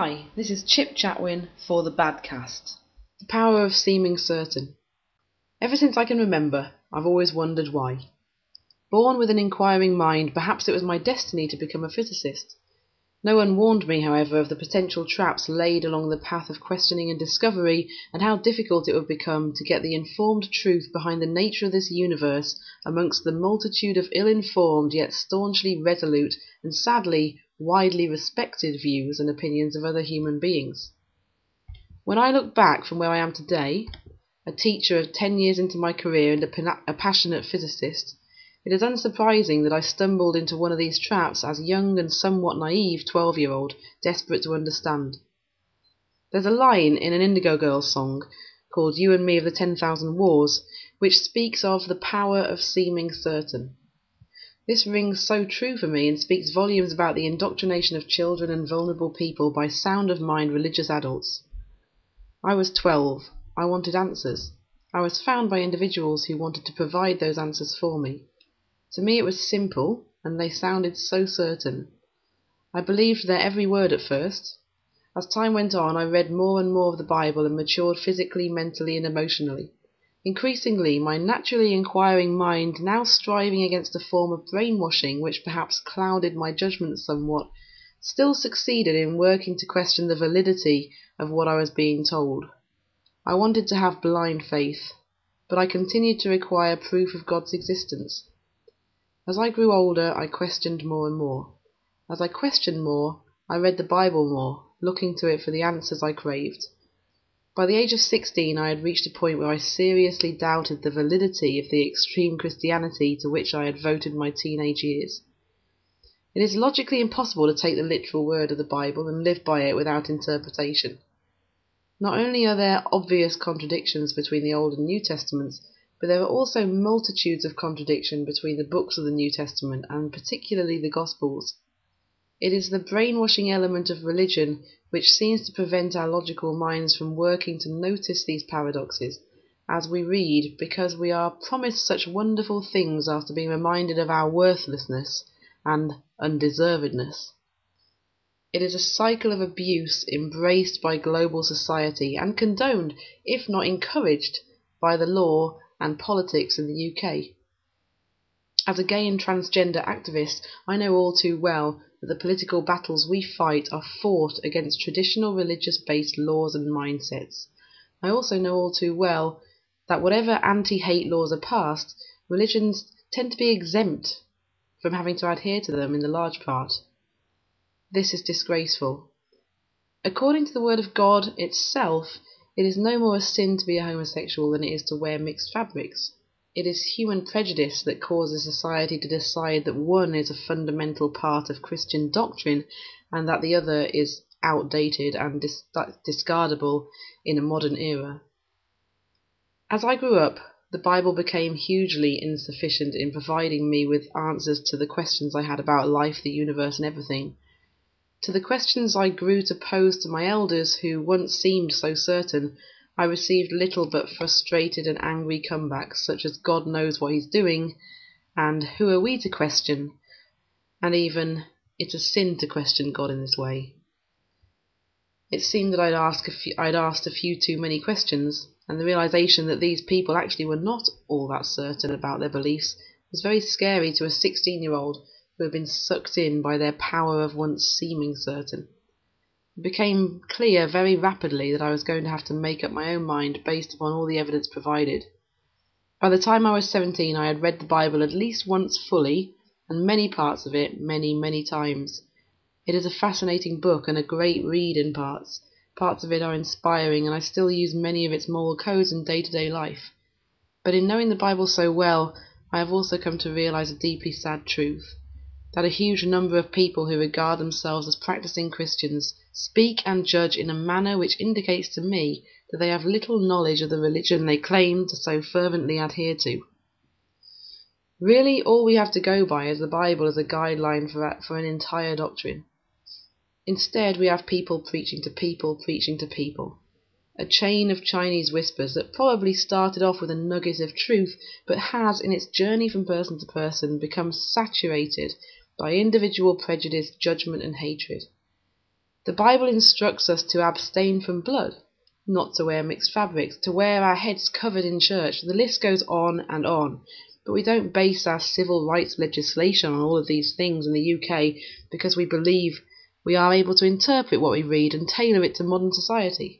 Hi, this is Chip Chatwin for the Badcast. The power of seeming certain. Ever since I can remember, I've always wondered why. Born with an inquiring mind, perhaps it was my destiny to become a physicist. No one warned me, however, of the potential traps laid along the path of questioning and discovery, and how difficult it would become to get the informed truth behind the nature of this universe amongst the multitude of ill-informed yet staunchly resolute and sadly widely respected views and opinions of other human beings. When I look back from where I am today, a teacher of 10 years into my career and a passionate physicist, it is unsurprising that I stumbled into one of these traps as a young and somewhat naive 12-year-old, desperate to understand. There's a line in an Indigo Girls song called You and Me of the 10,000 Wars, which speaks of the power of seeming certain. This rings so true for me and speaks volumes about the indoctrination of children and vulnerable people by sound-of-mind religious adults. I was 12. I wanted answers. I was found by individuals who wanted to provide those answers for me. To me it was simple, and they sounded so certain. I believed their every word at first. As time went on, I read more and more of the Bible and matured physically, mentally, and emotionally. Increasingly, my naturally inquiring mind, now striving against a form of brainwashing which perhaps clouded my judgment somewhat, still succeeded in working to question the validity of what I was being told. I wanted to have blind faith, but I continued to require proof of God's existence. As I grew older, I questioned more and more. As I questioned more, I read the Bible more, looking to it for the answers I craved. By the age of 16, I had reached a point where I seriously doubted the validity of the extreme Christianity to which I had voted my teenage years. It is logically impossible to take the literal word of the Bible and live by it without interpretation. Not only are there obvious contradictions between the Old and New Testaments, but there are also multitudes of contradiction between the books of the New Testament, and particularly the Gospels. It is the brainwashing element of religion which seems to prevent our logical minds from working to notice these paradoxes as we read, because we are promised such wonderful things after being reminded of our worthlessness and undeservedness. It is a cycle of abuse embraced by global society and condoned, if not encouraged, by the law and politics in the UK. As a gay and transgender activist, I know all too well that the political battles we fight are fought against traditional religious-based laws and mindsets. I also know all too well that whatever anti-hate laws are passed, religions tend to be exempt from having to adhere to them in the large part. This is disgraceful. According to the Word of God itself, it is no more a sin to be a homosexual than it is to wear mixed fabrics. It is human prejudice that causes society to decide that one is a fundamental part of Christian doctrine and that the other is outdated and discardable in a modern era. As I grew up, the Bible became hugely insufficient in providing me with answers to the questions I had about life, the universe, and everything. To the questions I grew to pose to my elders, who once seemed so certain, I received little but frustrated and angry comebacks, such as God knows what he's doing, and who are we to question, and even, it's a sin to question God in this way. It seemed that I'd asked a few too many questions, and the realization that these people actually were not all that certain about their beliefs was very scary to a 16-year-old who had been sucked in by their power of once seeming certain. It became clear very rapidly that I was going to have to make up my own mind based upon all the evidence provided. By the time I was 17, I had read the Bible at least once fully, and many parts of it many, many times. It is a fascinating book and a great read in parts. Parts of it are inspiring, and I still use many of its moral codes in day-to-day life. But in knowing the Bible so well, I have also come to realize a deeply sad truth, that a huge number of people who regard themselves as practicing Christians speak and judge in a manner which indicates to me that they have little knowledge of the religion they claim to so fervently adhere to. Really, all we have to go by is the Bible as a guideline for an entire doctrine. Instead, we have people preaching to people, preaching to people. A chain of Chinese whispers that probably started off with a nugget of truth, but has, in its journey from person to person, become saturated by individual prejudice, judgment, and hatred. The Bible instructs us to abstain from blood, not to wear mixed fabrics, to wear our heads covered in church. The list goes on and on. But we don't base our civil rights legislation on all of these things in the UK because we believe we are able to interpret what we read and tailor it to modern society.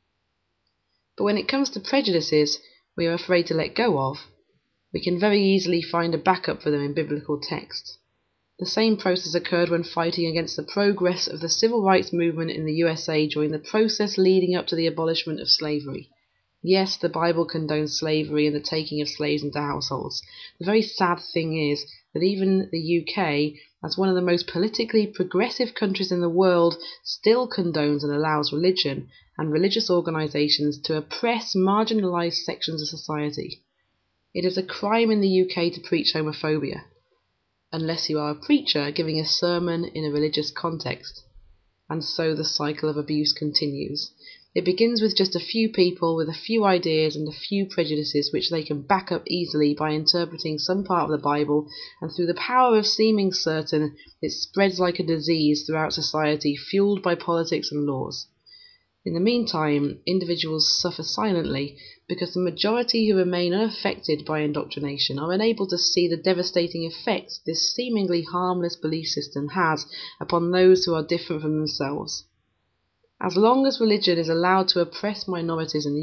But when it comes to prejudices we are afraid to let go of, we can very easily find a backup for them in biblical text. The same process occurred when fighting against the progress of the civil rights movement in the USA during the process leading up to the abolishment of slavery. Yes, the Bible condones slavery and the taking of slaves into households. The very sad thing is that even the UK, as one of the most politically progressive countries in the world, still condones and allows religion and religious organisations to oppress marginalised sections of society. It is a crime in the UK to preach homophobia, unless you are a preacher giving a sermon in a religious context. And so the cycle of abuse continues. It begins with just a few people with a few ideas and a few prejudices which they can back up easily by interpreting some part of the Bible, and through the power of seeming certain, it spreads like a disease throughout society, fueled by politics and laws. In the meantime, individuals suffer silently because the majority who remain unaffected by indoctrination are unable to see the devastating effects this seemingly harmless belief system has upon those who are different from themselves. As long as religion is allowed to oppress minorities in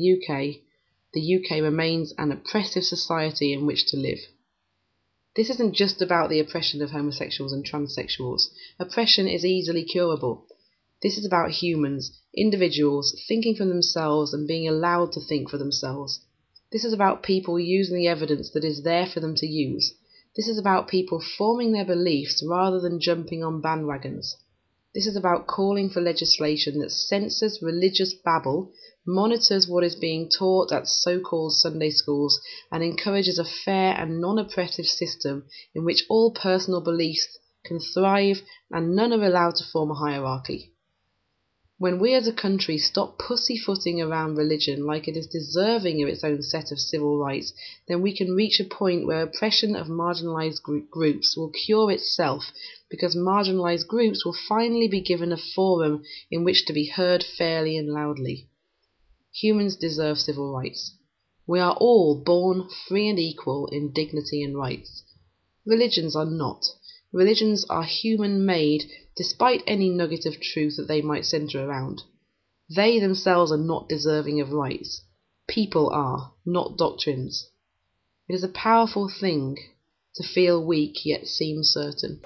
the UK remains an oppressive society in which to live. This isn't just about the oppression of homosexuals and transsexuals. Oppression is easily curable. This is about humans, individuals, thinking for themselves and being allowed to think for themselves. This is about people using the evidence that is there for them to use. This is about people forming their beliefs rather than jumping on bandwagons. This is about calling for legislation that censors religious babble, monitors what is being taught at so-called Sunday schools, and encourages a fair and non-oppressive system in which all personal beliefs can thrive and none are allowed to form a hierarchy. When we as a country stop pussyfooting around religion like it is deserving of its own set of civil rights, then we can reach a point where oppression of marginalised groups will cure itself, because marginalised groups will finally be given a forum in which to be heard fairly and loudly. Humans deserve civil rights. We are all born free and equal in dignity and rights. Religions are not. Religions are human-made, despite any nugget of truth that they might centre around. They themselves are not deserving of rights. People are, not doctrines. It is a powerful thing to feel weak yet seem certain.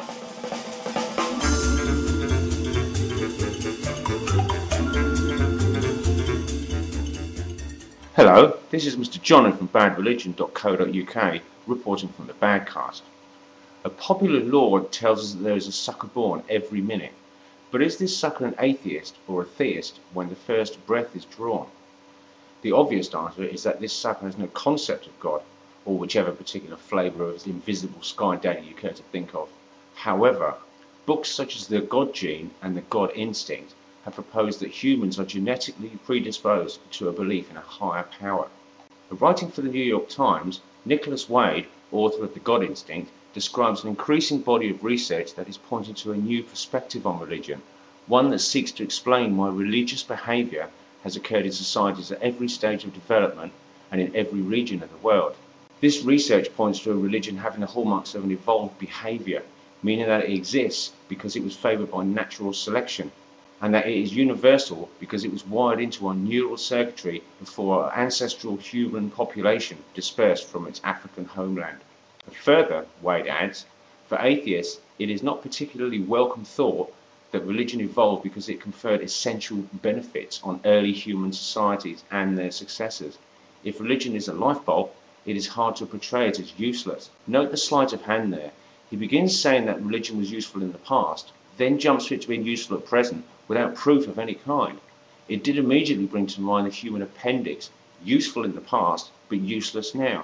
Hello, this is Mr. Johnny from badreligion.co.uk reporting from the Badcast. A popular law tells us that there is a sucker born every minute, but is this sucker an atheist or a theist when the first breath is drawn? The obvious answer is that this sucker has no concept of God, or whichever particular flavour of his invisible sky daddy you care to think of. However, books such as The God Gene and The God Instinct have proposed that humans are genetically predisposed to a belief in a higher power. Writing for the New York Times, Nicholas Wade, author of The God Instinct, describes an increasing body of research that is pointing to a new perspective on religion, one that seeks to explain why religious behaviour has occurred in societies at every stage of development and in every region of the world. This research points to a religion having the hallmarks of an evolved behaviour, meaning that it exists because it was favoured by natural selection, and that it is universal because it was wired into our neural circuitry before our ancestral human population dispersed from its African homeland. Further, Wade adds, for atheists, it is not particularly welcome thought that religion evolved because it conferred essential benefits on early human societies and their successors. If religion is a lifebulb, it is hard to portray it as useless. Note the sleight of hand there. He begins saying that religion was useful in the past, then jumps to it being useful at present without proof of any kind. It did immediately bring to mind the human appendix, useful in the past but useless now.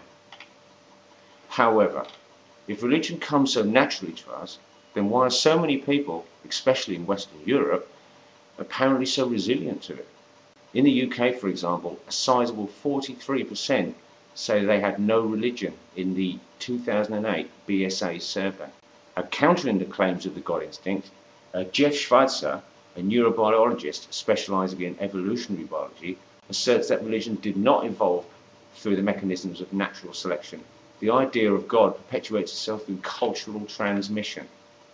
However, if religion comes so naturally to us, then why are so many people, especially in Western Europe, apparently so resilient to it? In the UK, for example, a sizable 43% say they had no religion in the 2008 BSA survey. Countering the claims of the God Instinct, Jeff Schweitzer, a neurobiologist specializing in evolutionary biology, asserts that religion did not evolve through the mechanisms of natural selection. The idea of God perpetuates itself through cultural transmission.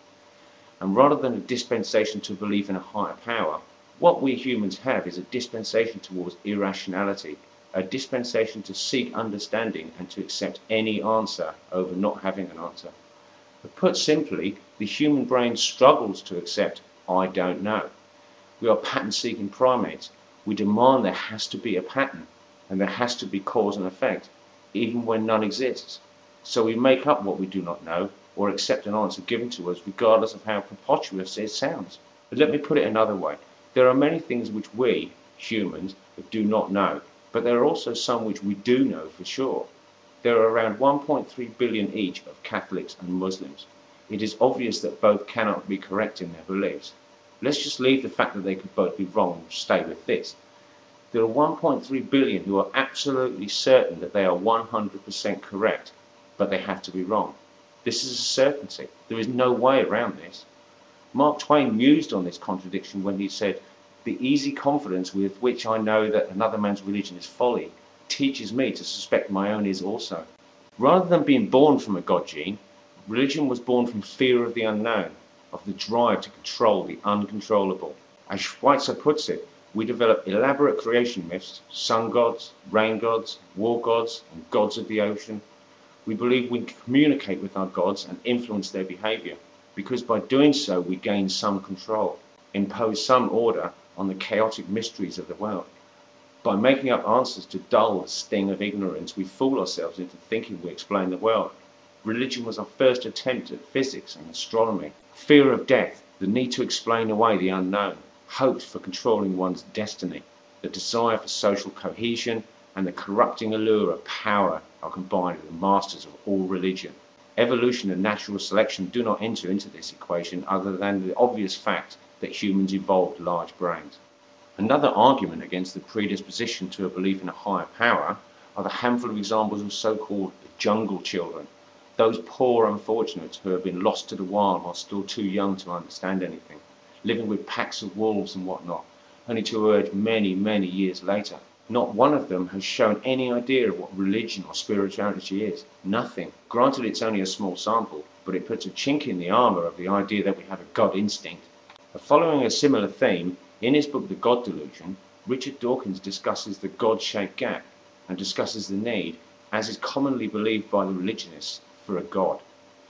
And rather than a dispensation to believe in a higher power, what we humans have is a dispensation towards irrationality, a dispensation to seek understanding and to accept any answer over not having an answer. But put simply, the human brain struggles to accept, I don't know. We are pattern-seeking primates. We demand there has to be a pattern, and there has to be cause and effect, even when none exists. So we make up what we do not know, or accept an answer given to us, regardless of how preposterous it sounds. But let me put it another way. There are many things which we, humans, do not know, but there are also some which we do know for sure. There are around 1.3 billion each of Catholics and Muslims. It is obvious that both cannot be correct in their beliefs. Let's just leave the fact that they could both be wrong and stay with this. There are 1.3 billion who are absolutely certain that they are 100% correct, but they have to be wrong. This is a certainty. There is no way around this. Mark Twain mused on this contradiction when he said, "The easy confidence with which I know that another man's religion is folly teaches me to suspect my own is also." Rather than being born from a God gene, religion was born from fear of the unknown, of the drive to control the uncontrollable. As Schweitzer puts it, we develop elaborate creation myths, sun gods, rain gods, war gods, and gods of the ocean. We believe we can communicate with our gods and influence their behavior, because by doing so we gain some control, impose some order on the chaotic mysteries of the world. By making up answers to dull the sting of ignorance, we fool ourselves into thinking we explain the world. Religion was our first attempt at physics and astronomy. Fear of death, the need to explain away the unknown, hopes for controlling one's destiny, the desire for social cohesion, and the corrupting allure of power are combined with the masters of all religion. Evolution and natural selection do not enter into this equation other than the obvious fact that humans evolved large brains. Another argument against the predisposition to a belief in a higher power are the handful of examples of so-called jungle children, those poor unfortunates who have been lost to the wild while still too young to understand anything, living with packs of wolves and whatnot, only to emerge many, many years later. Not one of them has shown any idea of what religion or spirituality is. Nothing. Granted, it's only a small sample, but it puts a chink in the armor of the idea that we have a God instinct. Following a similar theme, in his book The God Delusion, Richard Dawkins discusses the God-shaped gap and discusses the need, as is commonly believed by the religionists, for a God.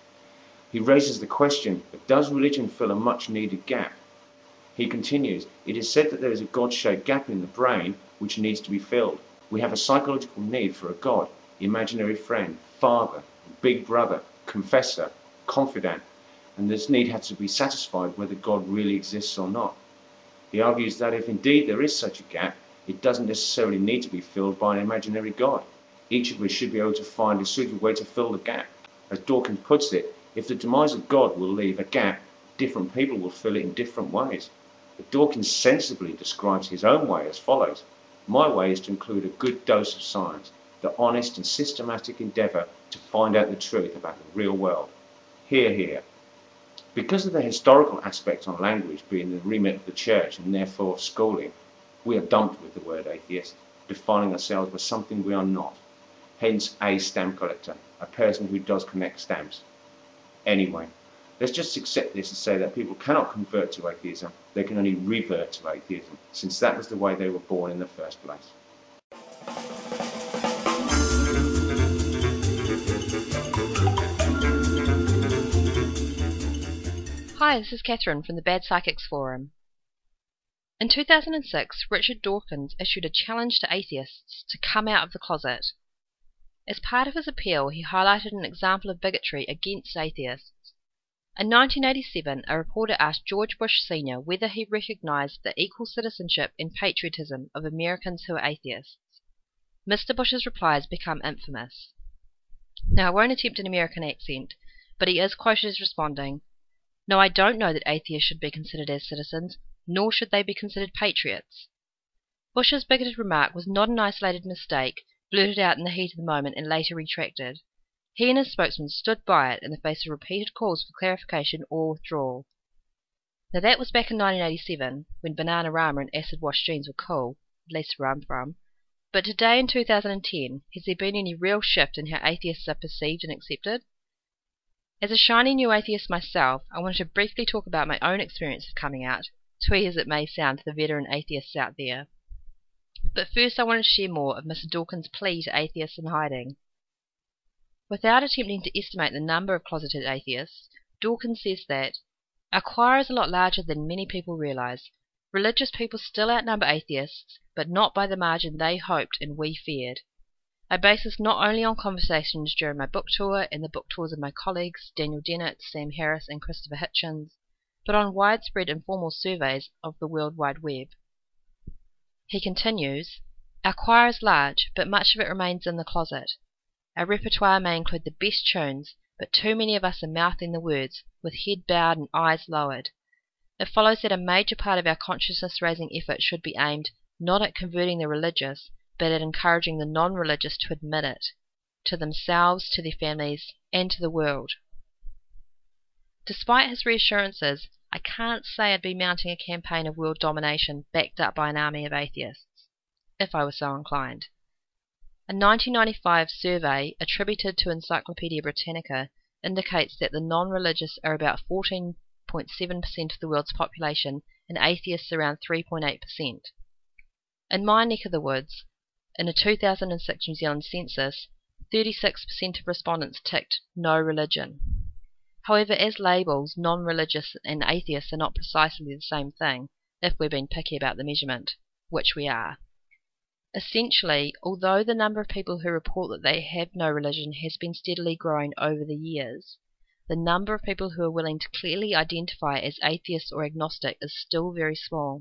He raises the question, does religion fill a much-needed gap? He continues, it is said that there is a God-shaped gap in the brain which needs to be filled. We have a psychological need for a God, imaginary friend, father, big brother, confessor, confidant, and this need has to be satisfied whether God really exists or not. He argues that if indeed there is such a gap, it doesn't necessarily need to be filled by an imaginary God. Each of us should be able to find a suitable way to fill the gap. As Dawkins puts it, if the demise of God will leave a gap, different people will fill it in different ways. But Dawkins sensibly describes his own way as follows. My way is to include a good dose of science, the honest and systematic endeavour to find out the truth about the real world. Hear, hear. Because of the historical aspect on language being the remit of the church and therefore of schooling, we are dumped with the word atheist, defining ourselves as something we are not. Hence a stamp collector, a person who does collect stamps. Anyway, let's just accept this and say that people cannot convert to atheism, they can only revert to atheism, since that was the way they were born in the first place. Hi, this is Catherine from the Bad Psychics Forum. In 2006, Richard Dawkins issued a challenge to atheists to come out of the closet. As part of his appeal, he highlighted an example of bigotry against atheists. In 1987, a reporter asked George Bush Sr. whether he recognized the equal citizenship and patriotism of Americans who are atheists. Mr. Bush's reply has become infamous. Now, I won't attempt an American accent, but he is quoted as responding, "No, I don't know that atheists should be considered as citizens, nor should they be considered patriots." Bush's bigoted remark was not an isolated mistake, blurted out in the heat of the moment and later retracted. He and his spokesman stood by it in the face of repeated calls for clarification or withdrawal. Now that was back in 1987, when Bananarama and acid wash jeans were cool, at least where I'm from. But today in 2010, has there been any real shift in how atheists are perceived and accepted? As a shiny new atheist myself, I wanted to briefly talk about my own experience of coming out, twee as it may sound to the veteran atheists out there. But first I want to share more of Mr. Dawkins' plea to atheists in hiding. Without attempting to estimate the number of closeted atheists, Dawkins says that our choir is a lot larger than many people realize. Religious people still outnumber atheists, but not by the margin they hoped and we feared. I base this not only on conversations during my book tour and the book tours of my colleagues Daniel Dennett, Sam Harris and Christopher Hitchens, but on widespread informal surveys of the World Wide Web. He continues, our choir is large, but much of it remains in the closet. Our repertoire may include the best tunes, but too many of us are mouthing the words, with head bowed and eyes lowered. It follows that a major part of our consciousness-raising effort should be aimed not at converting the religious, but at encouraging the non-religious to admit it, to themselves, to their families, and to the world. Despite his reassurances, I can't say I'd be mounting a campaign of world domination backed up by an army of atheists, if I was so inclined. A 1995 survey attributed to Encyclopaedia Britannica indicates that the non-religious are about 14.7% of the world's population and atheists around 3.8%. In my neck of the woods, in a 2006 New Zealand census, 36% of respondents ticked no religion. However, as labels, non-religious and atheists are not precisely the same thing, if we're being picky about the measurement, which we are. Essentially, although the number of people who report that they have no religion has been steadily growing over the years, the number of people who are willing to clearly identify as atheist or agnostic is still very small.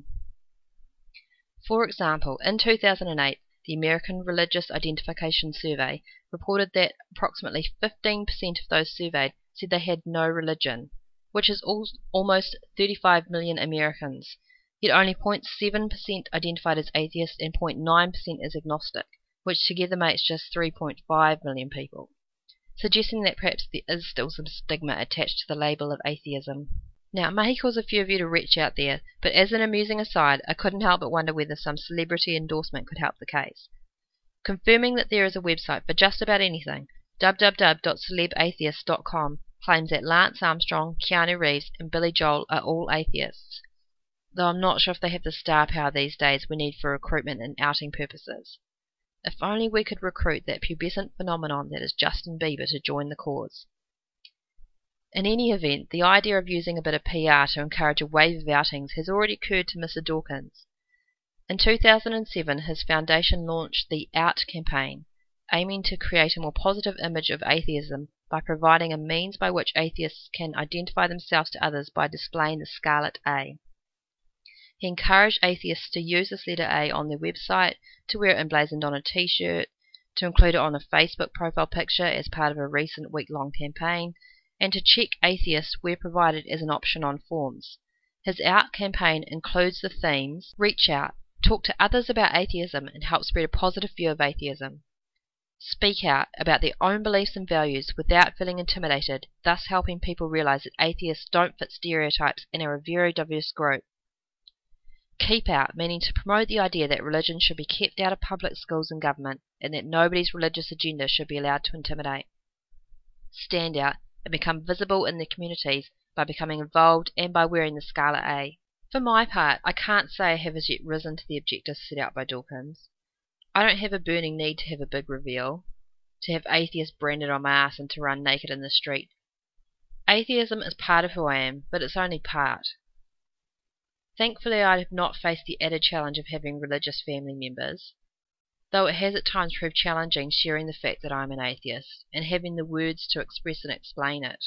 For example, in 2008, the American Religious Identification Survey reported that approximately 15% of those surveyed said they had no religion, which is almost 35 million Americans. Yet only 0.7% identified as atheist and 0.9% as agnostic, which together makes just 3.5 million people, suggesting that perhaps there is still some stigma attached to the label of atheism. Now, it may cause a few of you to reach out there, but as an amusing aside, I couldn't help but wonder whether some celebrity endorsement could help the case. Confirming that there is a website for just about anything, www.celebatheist.com claims that Lance Armstrong, Keanu Reeves and Billy Joel are all atheists, though I'm not sure if they have the star power these days we need for recruitment and outing purposes. If only we could recruit that pubescent phenomenon that is Justin Bieber to join the cause. In any event, the idea of using a bit of PR to encourage a wave of outings has already occurred to Mr. Dawkins. In 2007, his foundation launched the Out campaign, aiming to create a more positive image of atheism by providing a means by which atheists can identify themselves to others by displaying the scarlet A. He encouraged atheists to use this letter A on their website, to wear it emblazoned on a t-shirt, to include it on a Facebook profile picture as part of a recent week-long campaign, and to check atheists where provided as an option on forms. His Out campaign includes the themes: reach out, talk to others about atheism and help spread a positive view of atheism. Speak out about their own beliefs and values without feeling intimidated, thus helping people realize that atheists don't fit stereotypes and are a very diverse group. Keep out, meaning to promote the idea that religion should be kept out of public schools and government, and that nobody's religious agenda should be allowed to intimidate. Stand out and become visible in their communities by becoming involved and by wearing the scarlet A. For my part, I can't say I have as yet risen to the objectives set out by Dawkins. I don't have a burning need to have a big reveal, to have atheists branded on my ass and to run naked in the street. Atheism is part of who I am, but it's only part. Thankfully, I have not faced the added challenge of having religious family members, though it has at times proved challenging sharing the fact that I am an atheist, and having the words to express and explain it.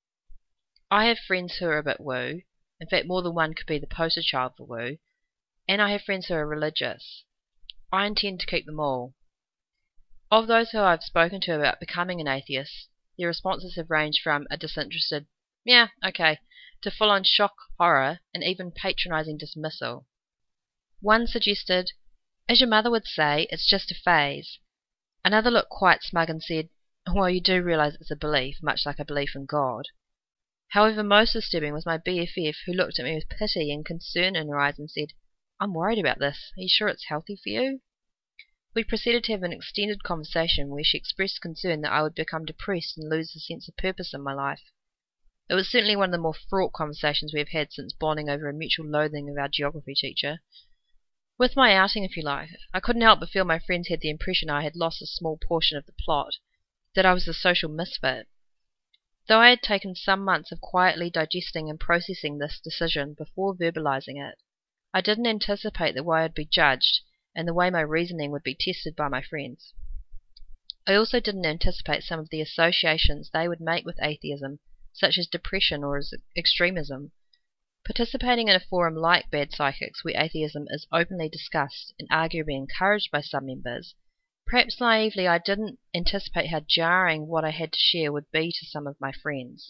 I have friends who are a bit woo, in fact more than one could be the poster child for woo, and I have friends who are religious. I intend to keep them all. Of those who I've spoken to about becoming an atheist, their responses have ranged from a disinterested, yeah, okay, to full-on shock, horror, and even patronizing dismissal. One suggested, as your mother would say, it's just a phase. Another looked quite smug and said, well, you do realize it's a belief, much like a belief in God. However, most disturbing was my BFF, who looked at me with pity and concern in her eyes and said, "I'm worried about this. Are you sure it's healthy for you?" We proceeded to have an extended conversation where she expressed concern that I would become depressed and lose the sense of purpose in my life. It was certainly one of the more fraught conversations we have had since bonding over a mutual loathing of our geography teacher. With my outing, if you like, I couldn't help but feel my friends had the impression I had lost a small portion of the plot, that I was a social misfit. Though I had taken some months of quietly digesting and processing this decision before verbalizing it, I didn't anticipate the way I'd be judged and the way my reasoning would be tested by my friends. I also didn't anticipate some of the associations they would make with atheism, such as depression or as extremism. Participating in a forum like Bad Psychics, where atheism is openly discussed and arguably encouraged by some members, perhaps naively I didn't anticipate how jarring what I had to share would be to some of my friends.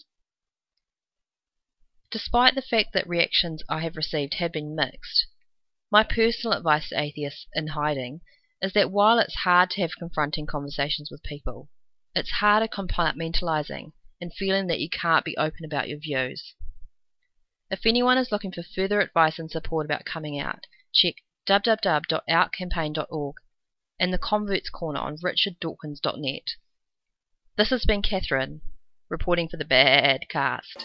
Despite the fact that reactions I have received have been mixed, my personal advice to atheists in hiding is that while it's hard to have confronting conversations with people, it's harder compartmentalizing and feeling that you can't be open about your views. If anyone is looking for further advice and support about coming out, check www.outcampaign.org and the Converts Corner on richarddawkins.net. This has been Catherine, reporting for the Badcast.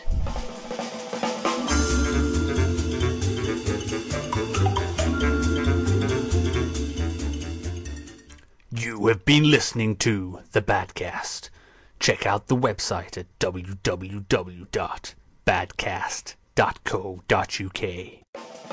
You have been listening to The Badcast. Check out the website at www.badcast.co.uk.